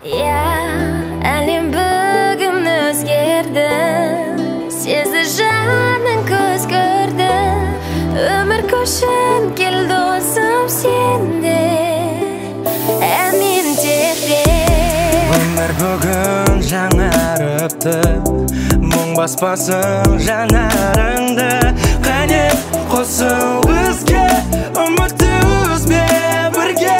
Әлем бүгін өзгерді, сезді жаның көз көрді, өмір көшін кел досым сенде, әмин текте. Өмір бүгін жаңарыпты, мұң баспасын жанарыңды, қане қосыл бізге, үмітті үзбе бірге.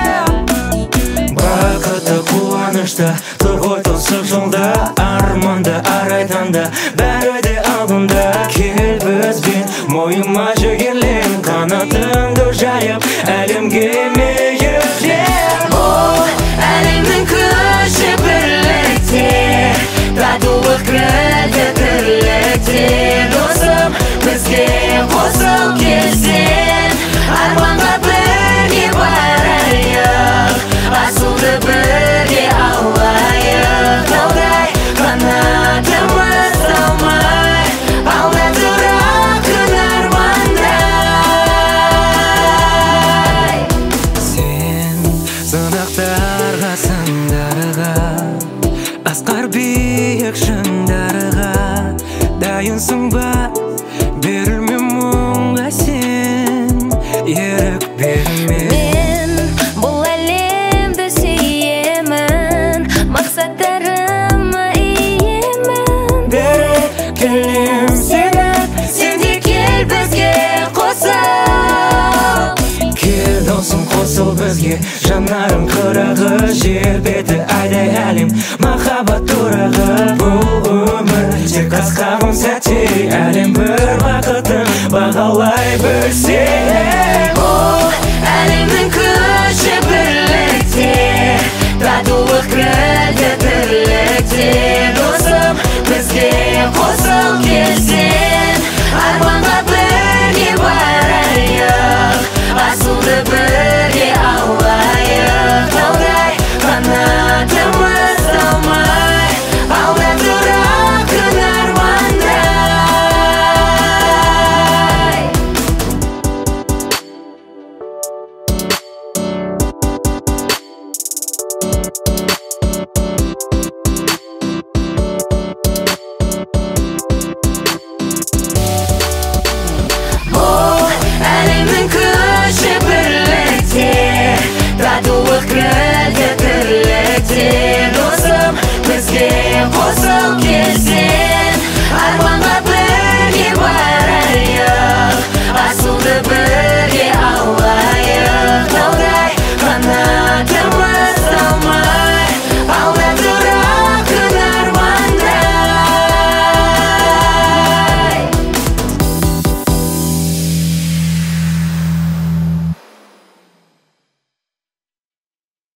Бақытты қуанышты тұр ғой тосып жолда, арманды арайтанда бәрі де алдында. Кел бізбен мойыма жігерлен, қанатыңды жайып әлемге мейілден. Әлемнің күші бірлікте, татулық кірді тірлікте. Досым, бізге қосыл келсең, арманға бірге барайық, асылды бірге алайық. Таудай қанатымыз талмай, алда тұра күн армандай. Сен сынақтарға сындарға, асқар биік шыңдарға дайынсың ба? Берілме мұңға сен, ерік берме. Мен бұл әлемді сүйемін, мақсаттарыма иемін. Бері келем сені, Сен де кел бізге қосыл. кел досым қосыл бізге, жанарың қырағы, жер беті айдай әлем, махаббат турағы. Бұл өмір тек қысқа ғана сәтте, әлем бір бақытын бағалай білсе.